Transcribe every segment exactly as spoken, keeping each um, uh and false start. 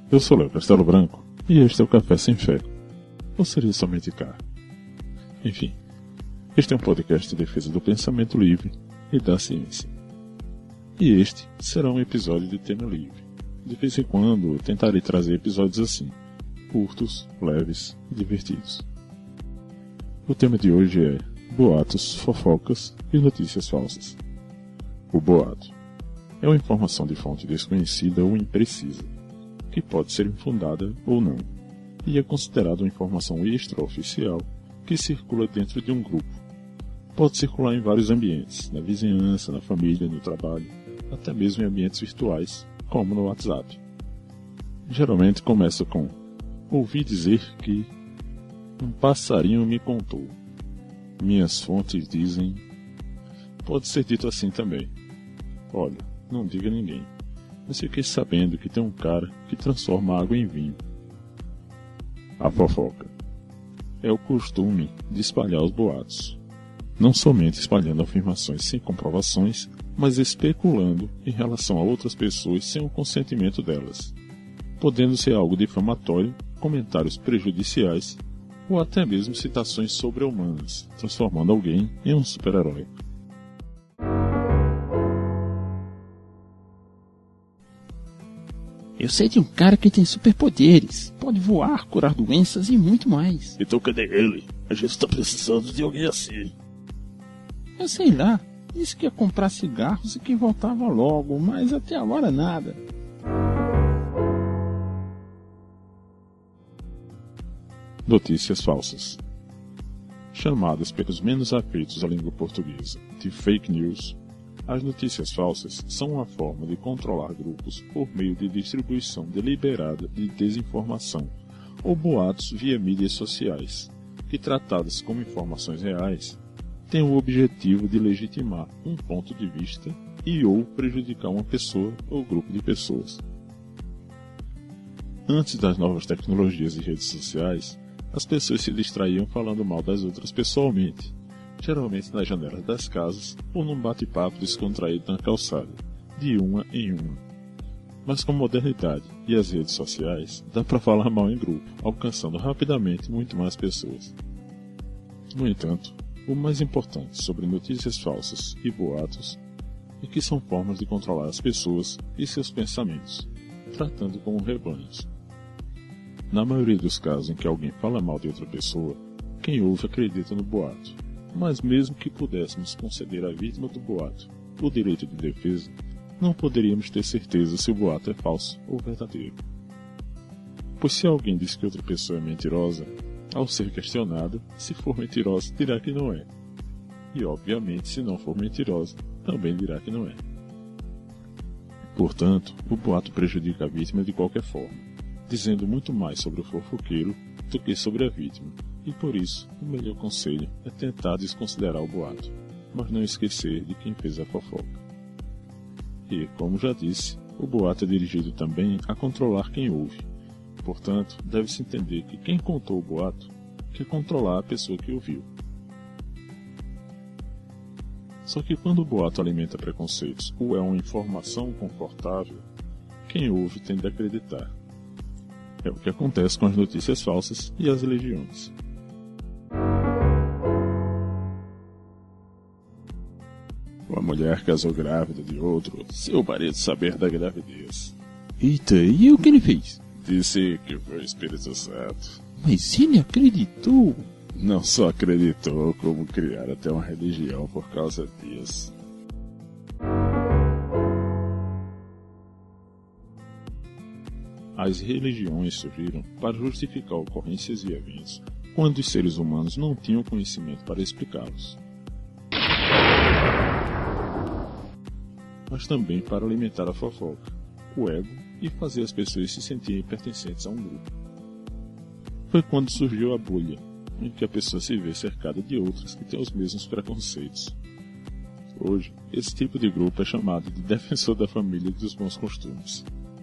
Eu sou Léo Castelo Branco e este é o Café Sem Fé. Ou seria somente cá? Enfim, este é um podcast de defesa do pensamento livre e da ciência. E este será um episódio de tema livre. De vez em quando tentarei trazer episódios assim, curtos, leves e divertidos. O tema de hoje é boatos, fofocas e notícias falsas. O boato é uma informação de fonte desconhecida ou imprecisa, que pode ser infundada ou não, e é considerada uma informação extraoficial que circula dentro de um grupo. Pode circular em vários ambientes, na vizinhança, na família, no trabalho, até mesmo em ambientes virtuais, como no WhatsApp. Geralmente começa com: ouvi dizer que um passarinho me contou. Minhas fontes dizem. Pode ser dito assim também: olha, não diga a ninguém, mas fiquei sabendo que tem um cara que transforma água em vinho. A fofoca é o costume de espalhar os boatos, não somente espalhando afirmações sem comprovações, mas especulando em relação a outras pessoas sem o consentimento delas, podendo ser algo difamatório, comentários prejudiciais ou até mesmo citações sobre-humanas, transformando alguém em um super-herói. Eu sei de um cara que tem superpoderes, pode voar, curar doenças e muito mais. Então cadê ele? A gente tá precisando de alguém assim. Eu sei lá, disse que ia comprar cigarros e que voltava logo, mas até agora nada. Notícias falsas. Chamadas pelos menos afeitos à língua portuguesa de fake news, as notícias falsas são uma forma de controlar grupos por meio de distribuição deliberada de desinformação ou boatos via mídias sociais, que, tratadas como informações reais, têm o objetivo de legitimar um ponto de vista e ou prejudicar uma pessoa ou grupo de pessoas. Antes das novas tecnologias e redes sociais, as pessoas se distraíam falando mal das outras pessoalmente, geralmente nas janelas das casas ou num bate-papo descontraído na calçada, de uma em uma. Mas com a modernidade e as redes sociais, dá para falar mal em grupo, alcançando rapidamente muito mais pessoas. No entanto, o mais importante sobre notícias falsas e boatos é que são formas de controlar as pessoas e seus pensamentos, tratando como rebanhos. Na maioria dos casos em que alguém fala mal de outra pessoa, quem ouve acredita no boato. Mas mesmo que pudéssemos conceder à vítima do boato o direito de defesa, não poderíamos ter certeza se o boato é falso ou verdadeiro. Pois se alguém diz que outra pessoa é mentirosa, ao ser questionado, se for mentirosa, dirá que não é. E obviamente, se não for mentirosa, também dirá que não é. Portanto, o boato prejudica a vítima de qualquer forma, dizendo muito mais sobre o fofoqueiro do que sobre a vítima. E por isso, o melhor conselho é tentar desconsiderar o boato, mas não esquecer de quem fez a fofoca. E, como já disse, o boato é dirigido também a controlar quem ouve. Portanto, deve-se entender que quem contou o boato quer controlar a pessoa que ouviu. Só que quando o boato alimenta preconceitos ou é uma informação confortável, quem ouve tende a acreditar. É o que acontece com as notícias falsas e as legiões. Uma mulher casou grávida de outro, seu marido saber da gravidez. Eita, e o que ele fez? Disse que foi o Espírito Santo. Mas ele acreditou? Não só acreditou, como criaram até uma religião por causa disso. As religiões surgiram para justificar ocorrências e eventos quando os seres humanos não tinham conhecimento para explicá-los, mas também para alimentar a fofoca, o ego e fazer as pessoas se sentirem pertencentes a um grupo. Foi quando surgiu a bolha, em que a pessoa se vê cercada de outras que têm os mesmos preconceitos. Hoje, esse tipo de grupo é chamado de defensor da família e dos bons costumes.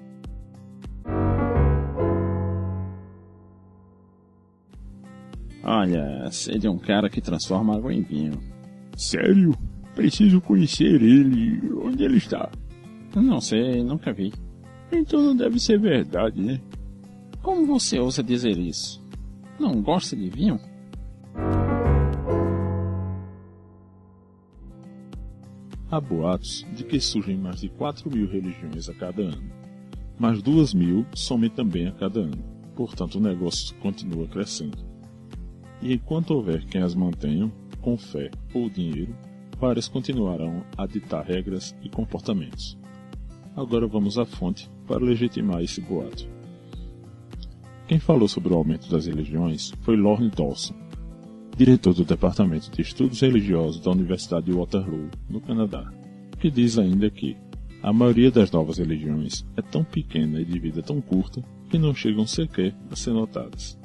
Olha, sei de um cara que transforma água em vinho. Sério? Preciso conhecer ele. Onde ele está? Não sei, nunca vi. Então não deve ser verdade, né? Como você ousa dizer isso? Não gosta de vinho? Há boatos de que surgem mais de quatro mil religiões a cada ano, mas duas mil somem também a cada ano, portanto o negócio continua crescendo. E enquanto houver quem as mantenham, com fé ou dinheiro, várias continuarão a ditar regras e comportamentos. Agora vamos à fonte para legitimar esse boato. Quem falou sobre o aumento das religiões foi Lorne Dawson, diretor do Departamento de Estudos Religiosos da Universidade de Waterloo, no Canadá, que diz ainda que a maioria das novas religiões é tão pequena e de vida tão curta que não chegam sequer a ser notadas.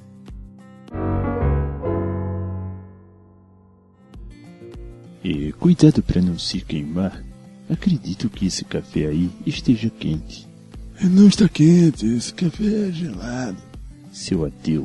E cuidado para não se queimar. Acredito que esse café aí esteja quente. Não está quente, esse café é gelado. Seu ateu.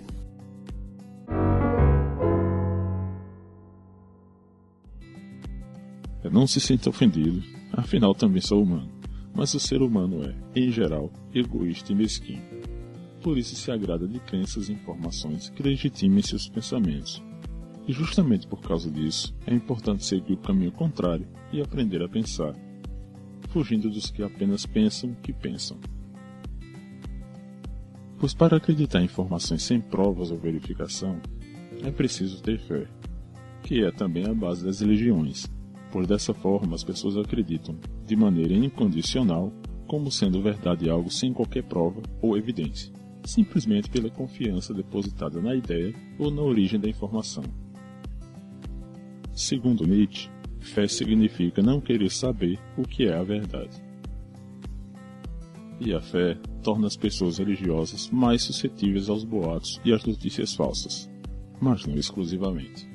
Não se sinta ofendido, afinal também sou humano, mas o ser humano é, em geral, egoísta e mesquinho. Por isso se agrada de crenças e informações que legitimem seus pensamentos. E justamente por causa disso, é importante seguir o caminho contrário e aprender a pensar, fugindo dos que apenas pensam que pensam. Pois para acreditar em informações sem provas ou verificação, é preciso ter fé, que é também a base das religiões, pois dessa forma as pessoas acreditam, de maneira incondicional, como sendo verdade algo sem qualquer prova ou evidência, simplesmente pela confiança depositada na ideia ou na origem da informação. Segundo Nietzsche, fé significa não querer saber o que é a verdade. E a fé torna as pessoas religiosas mais suscetíveis aos boatos e às notícias falsas, mas não exclusivamente.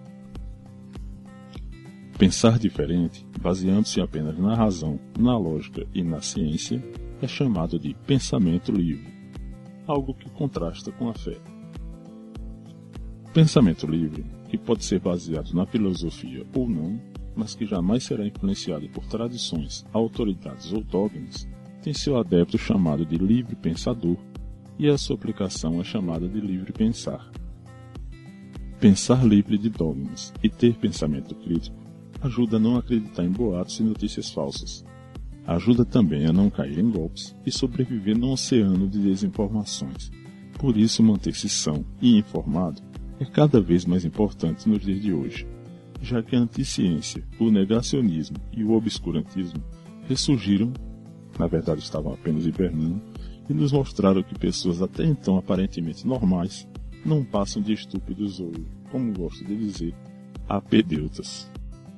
Pensar diferente, baseando-se apenas na razão, na lógica e na ciência, é chamado de pensamento livre, algo que contrasta com a fé. Pensamento livre, que pode ser baseado na filosofia ou não, mas que jamais será influenciado por tradições, autoridades ou dogmas, tem seu adepto chamado de livre pensador, e a sua aplicação é chamada de livre pensar. Pensar livre de dogmas e ter pensamento crítico ajuda a não acreditar em boatos e notícias falsas. Ajuda também a não cair em golpes e sobreviver num oceano de desinformações. Por isso, manter-se são e informado é cada vez mais importante nos dias de hoje, já que a anticiência, o negacionismo e o obscurantismo ressurgiram, na verdade estavam apenas hibernando, e nos mostraram que pessoas até então aparentemente normais não passam de estúpidos ou, como gosto de dizer, apedeutas.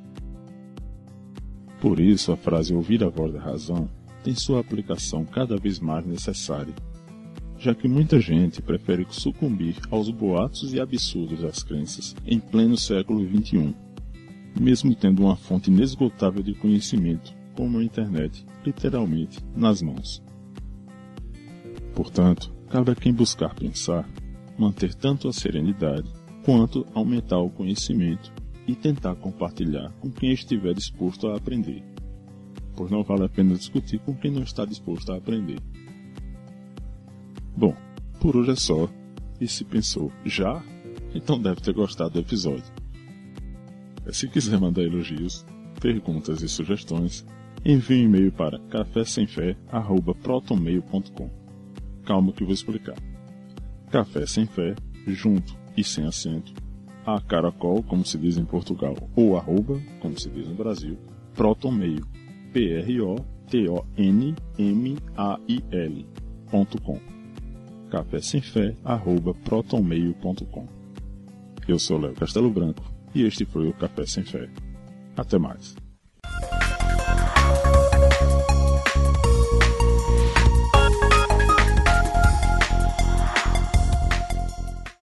Por isso, a frase ouvir a voz da razão tem sua aplicação cada vez mais necessária, já que muita gente prefere sucumbir aos boatos e absurdos das crenças em pleno século vinte e um, mesmo tendo uma fonte inesgotável de conhecimento, como a internet, literalmente nas mãos. Portanto, cabe a quem buscar pensar, manter tanto a serenidade, quanto aumentar o conhecimento e tentar compartilhar com quem estiver disposto a aprender, pois não vale a pena discutir com quem não está disposto a aprender. Bom, por hoje é só, e se pensou já, então deve ter gostado do episódio. Se quiser mandar elogios, perguntas e sugestões, envie um e-mail para café sem fé arroba protonmail ponto com. Calma que vou explicar. Café sem fé, junto e sem acento, a caracol, como se diz em Portugal, ou arroba, como se diz no Brasil, protonmail, P R O T O N M A I L, ponto com. café sem fé arroba protonmail ponto com. Eu sou Léo Castelo Branco e este foi o Café Sem Fé. Até mais.